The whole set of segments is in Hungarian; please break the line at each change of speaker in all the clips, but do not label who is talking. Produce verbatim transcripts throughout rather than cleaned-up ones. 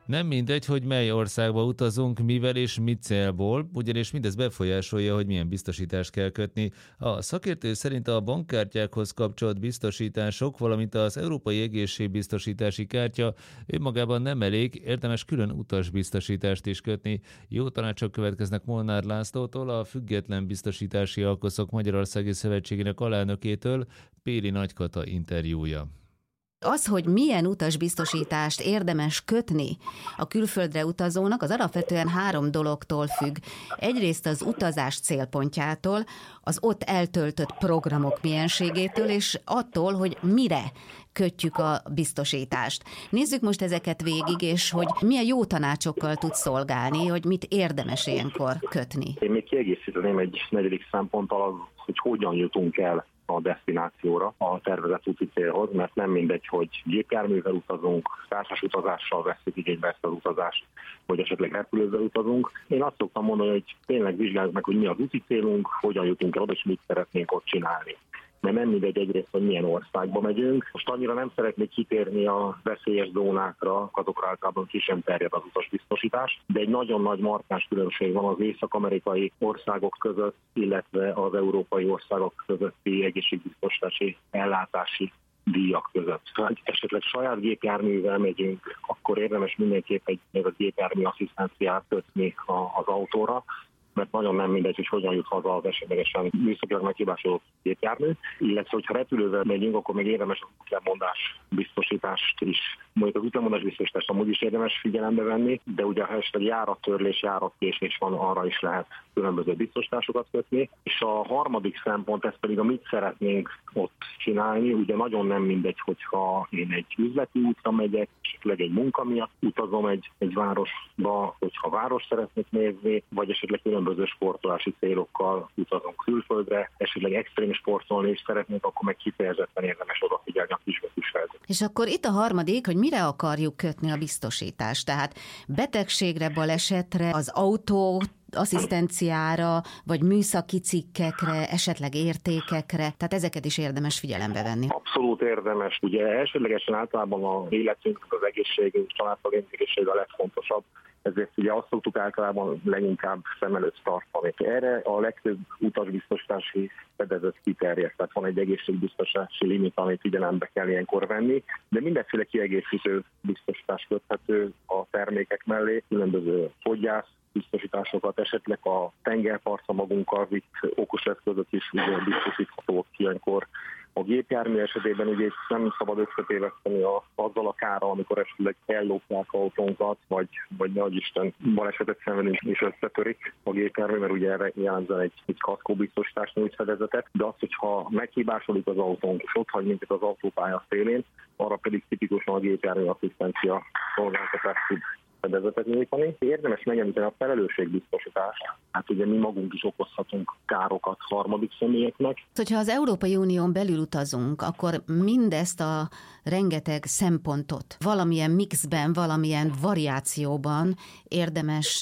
Nem mindegy, hogy mely országba utazunk, mivel és mi célból, ugyanis mindez befolyásolja, hogy milyen biztosítást kell kötni. A szakértő szerint a bankkártyákhoz kapcsolt biztosítások, valamint az Európai Egészségbiztosítási Kártya önmagában nem elég, érdemes külön utasbiztosítást is kötni. Jó tanácsok következnek Molnár Lászlótól, a Független Biztosítási Alkoszok Magyarországi Szövetségének alelnökétől, Péli Nagykata interjúja.
Az, hogy milyen utasbiztosítást érdemes kötni a külföldre utazónak, az alapvetően három dologtól függ. Egyrészt az utazás célpontjától, az ott eltöltött programok mienségétől, és attól, hogy mire kötjük a biztosítást. Nézzük most ezeket végig, és hogy milyen jó tanácsokkal tud szolgálni, hogy mit érdemes ilyenkor kötni.
Én még kiegészíteném egy negyedik szemponttal az, hogy hogyan jutunk el a desztinációra, a tervezett úti célhoz, mert nem mindegy, hogy gépjárművel utazunk, társas utazással vesszük igénybe ezt az utazást, vagy esetleg repülővel utazunk. Én azt szoktam mondani, hogy tényleg vizsgáljuk meg, hogy mi az úti célunk, hogyan jutunk el oda, és mit szeretnénk ott csinálni. Mert nem mindegy egyrészt, hogy milyen országba megyünk. Most annyira nem szeretnék kitérni a veszélyes zónákra, azokra általában ki sem terjed az utasbiztosítás, de egy nagyon nagy markáns különbség van az észak-amerikai országok között, illetve az európai országok közötti egészségbiztosítási ellátási díjak között. Ha esetleg saját gépjárművel megyünk, akkor érdemes mindenképp egy ez a gépjármű asszisztenciát kötni az autóra, mert nagyon nem mindegy, hogy hogyan jut haza az esetlegesen műszakilag meghibásodott gépjármű, illetve hogyha repülővel megyünk, akkor még érdemes az útlemondás biztosítást is. Mondjuk az útlemondás biztosítást amúgy is érdemes figyelembe venni, de ugye ha esetleg járattörlés, járatkésés van, arra is lehet különböző biztosításokat kötni. És a harmadik szempont, ez pedig a mit szeretnénk ott csinálni. Ugye nagyon nem mindegy, hogyha én egy üzleti útra megyek, esetleg egy munka miatt utazom egy, egy városba, hogyha város szeretnék nézni, vagy esetleg különböző sportolási célokkal utazunk külföldre, esetleg extrém sportolni is szeretnénk, akkor meg kifejezetten érdemes odafigyelni a kisbetűs felzet.
És akkor itt a harmadik, hogy mire akarjuk kötni a biztosítást. Tehát betegségre, balesetre, az autó asszisztenciára, vagy műszaki cikkekre, esetleg értékekre, tehát ezeket is érdemes figyelembe venni.
Abszolút érdemes. Ugye elsődlegesen általában az életünk, az egészségünk, családtagjaink egészsége a legfontosabb, ezért ugye azt szoktuk általában leginkább szem előtt tartani. Erre a legtöbb utasbiztosítási fedezet kiterjed, tehát van egy egészségbiztosítási limit, amit figyelembe kell ilyenkor venni, de mindenféle kiegészítő biztosítás köthető a termékek mellé, különböző fogyász biztosításokat, esetleg a tengerpartra magunkkal vitt okos eszközök is ugye biztosíthatók ilyenkor. A gépjármű esetében ugye nem szabad összetéveszteni a, azzal a kárral, amikor esetleg ellopják autónkat, vagy, vagy nagy Isten balesetet szenvedünk és összetörik a gépjármű, mert ugye erre jellemzően egy, egy kaszkóbiztosítás nyújt fedezetet, de az, hogyha meghibásodik az autónk és ott hagy minket az autópálya szélén, arra pedig tipikusan a gépjármű asszisztencia szolgáltatás tud fedezetet nyújtani. Érdemes megemlíteni a felelősségbiztosítást. Hát ugye mi magunk is okozhatunk károkat harmadik személyeknek.
Hogyha az Európai Unión belül utazunk, akkor mindezt a rengeteg szempontot valamilyen mixben, valamilyen variációban érdemes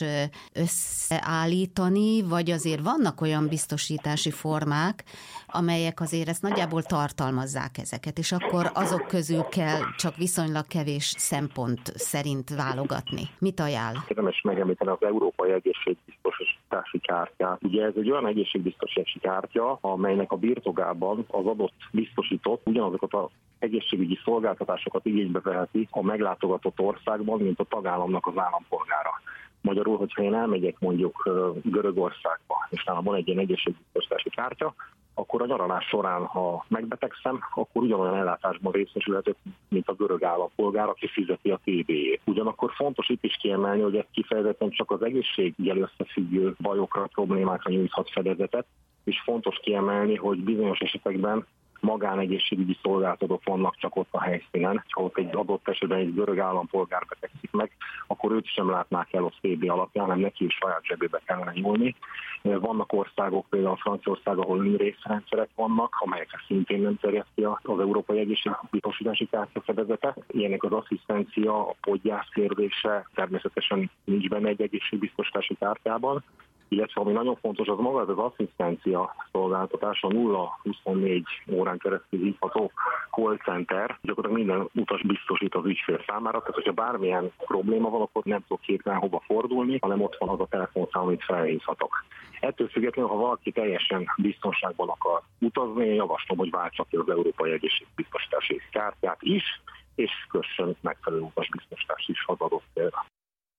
összeállítani, vagy azért vannak olyan biztosítási formák, amelyek azért ezt nagyjából tartalmazzák ezeket, és akkor azok közül kell csak viszonylag kevés szempont szerint válogatni. Mit ajánl?
Érdemes megemlíteni az Európai Egészségbiztosítási Kártyát. Ugye ez egy olyan egészségbiztosítási kártya, amelynek a birtokában az adott biztosított ugyanazokat az egészségügyi szolgáltatásokat igénybe veheti a meglátogatott országban, mint a tagállamnak az állampolgára. Magyarul, hogyha én elmegyek mondjuk Görögországba, és nálam van egy ilyen egészségbiztosítási kártya, akkor a nyaralás során, ha megbetegszem, akkor ugyanolyan ellátásban részesülhetek, mint a görög állampolgár, aki fizeti a té bé-jét. Ugyanakkor fontos itt is kiemelni, hogy ez kifejezetten csak az egészséggel összefüggő bajokra, problémákra nyújthat fedezetet, és fontos kiemelni, hogy bizonyos esetekben magánegészségügyi szolgáltatók vannak csak ott a helyszínen. Ha ott egy adott esetben egy görög állampolgár betegszik meg, akkor őt sem látnák el a té bé alapján, hanem neki is saját zsebébe kellene nyúlni. Vannak országok, például Franciaország, ahol önrészrendszerek vannak, amelyekre szintén nem terjed ki az Európai Egészségbiztosítási Kártya fedezete. Ilyenek az asszisztencia, a podgyász kérdése természetesen nincs benne egy egészségbiztosítási kártyában. illetve ami nagyon fontos, az maga az asszisztencia szolgáltatás, a nulla huszonnégy órán keresztül hívható call center, gyakorlatilag minden utas biztosít az ügyfél számára, tehát hogyha bármilyen probléma van, akkor nem tudok hirtelen hova fordulni, hanem ott van az a telefonszám, amit felhívhatok. Ettől függetlenül, ha valaki teljesen biztonságban akar utazni, javaslom, hogy váltsa ki az Európai Egészségbiztosítási kártyát is, és kössön megfelelő utasbiztosítást is az adott célra.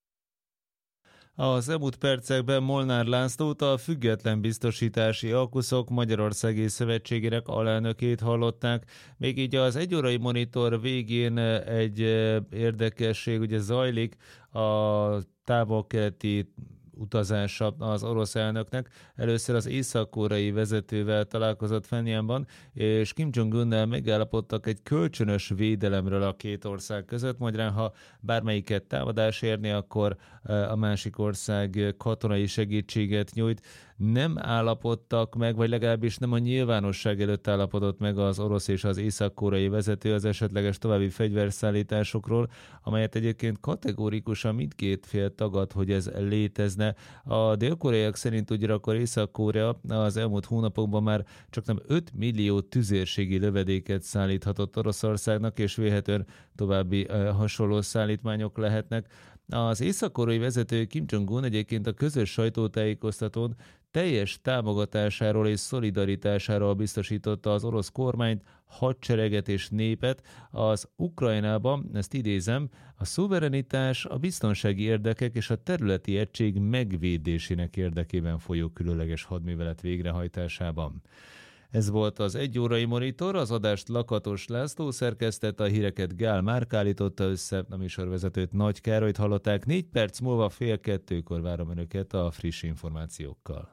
Az elmúlt percekben Molnár Lászlót, a Független Biztosítási Alkuszok Magyarországi Szövetségének alelnökét hallották. Még így az egyórai monitor végén egy érdekesség ugye zajlik, a távol-keleti utazása az orosz elnöknek. Először az észak-koreai vezetővel találkozott Phenjanban, és Kim Jong-unnal megállapodtak egy kölcsönös védelemről a két ország között. Magyarán, ha bármelyiket támadás érni, akkor a másik ország katonai segítséget nyújt. Nem állapodtak meg, vagy legalábbis nem a nyilvánosság előtt állapodott meg az orosz és az észak-koreai vezető az esetleges további fegyverszállításokról, amelyet egyébként kategórikusan mindkét fél tagad, hogy ez létezne. A dél-koreaiak szerint ugyanakkor Észak-Korea az elmúlt hónapokban már csak nem öt millió tüzérségi lövedéket szállíthatott Oroszországnak, és vélhetően további uh, hasonló szállítmányok lehetnek. Az észak-koreai vezető Kim Jong-un egyébként a közös sajtótájékoztatón teljes támogatásáról és szolidaritásáról biztosította az orosz kormányt, hadsereget és népet az Ukrajnában, ezt idézem, a szuverenitás, a biztonsági érdekek és a területi egység megvédésének érdekében folyó különleges hadművelet végrehajtásában. Ez volt az egyórai monitor, az adást Lakatos László szerkesztett, a híreket Gál Márk állította össze, a műsorvezetőt Nagy Károlyt hallották. Négy perc múlva fél kettőkor várom önöket a friss információkkal.